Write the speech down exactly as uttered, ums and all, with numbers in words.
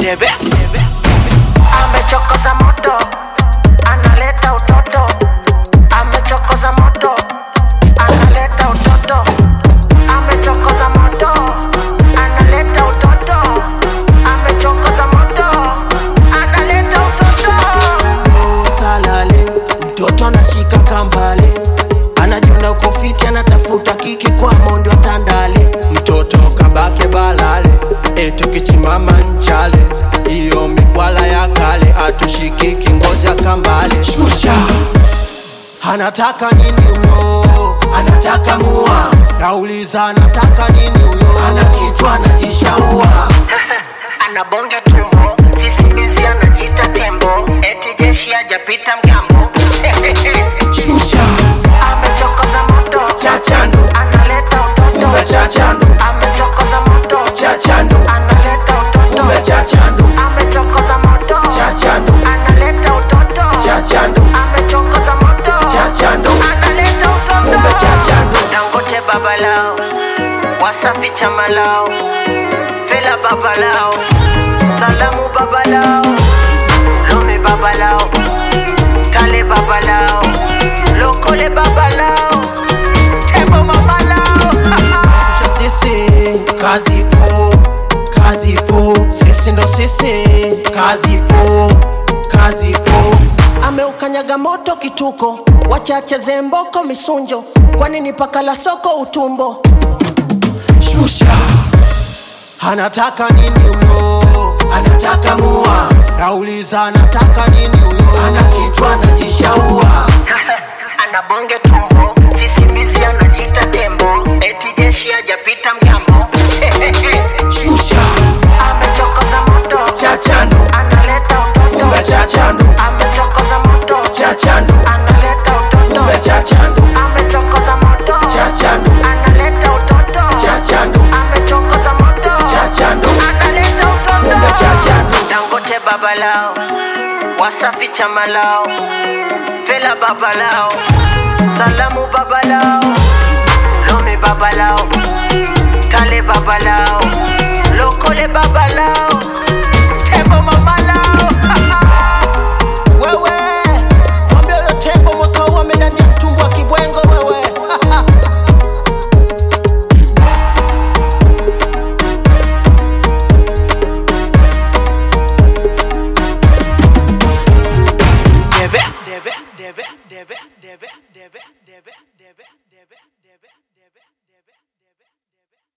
Nieve. Amechokoza moto, analeta utoto. Amechokoza moto, analeta utoto. Amechokoza moto, analeta utoto. Amechokoza moto, analeta utoto. Oh salale, mtoto anashika kambale. Anajiona uko fiti, anatafuta kiki kwa mondo tandale. Mtoto kabake balale, etu kichimama nchale. Iyo mikwala ya kale, atushikiki ngozi ya kambale. Shusha, anataka nini uyo? Anataka mua. Nauliza anataka nini uyo? Ana kichwa anajishaua. Anabonge tumbo, sisimizi anajita tembo. Eti jeshi hajapita mgambo. Shusha, Amechokoza moto, chachando. analeta utoto. Kumbe chachando. Amechokoza moto, Chachando. analeta utoto. Kumbe chachando. Amechokoza moto, Chachando. analeta utoto. Chachando. Amechokoza moto, Chachando. analeta utoto. Kumbe chachando. Dangote baba lao, Wasafi chama lao, Fela baba lao, Salamu baba lao, Lome baba lao, Kale baba lao, Lokole baba lao, Tembo baba lao. Sisi sisi, kazi po, kazi po. Sisi ndo sisi, kazi po, kazi po. Ameukanyaga moto kituko, wachache zemboko misunjo. Kwanini paka la soko utumbo? Shusha, anataka nini uyo? Anataka mua. Nauliza anataka nini uyo? Ana kichwa anajishaua. Anabonge tumbo, sisimizi anajita tembo. Eti jeshi hajapita mgambo. Shusha, Amechokoza moto, chachando. analeta utoto. Kumbe chachando. Amechokoza moto, Chachando. analeta utoto. Kumbe chachando. Amechokoza moto, Chachando. analeta utoto. Chachando. Amechokoza moto, Chachando. analeta utoto. Kumbe chachando. Dangote baba lao, Wasafi chama lao, Fela baba lao, Salamu baba lao, Lome baba lao, Kale baba lao, Lokole baba lao.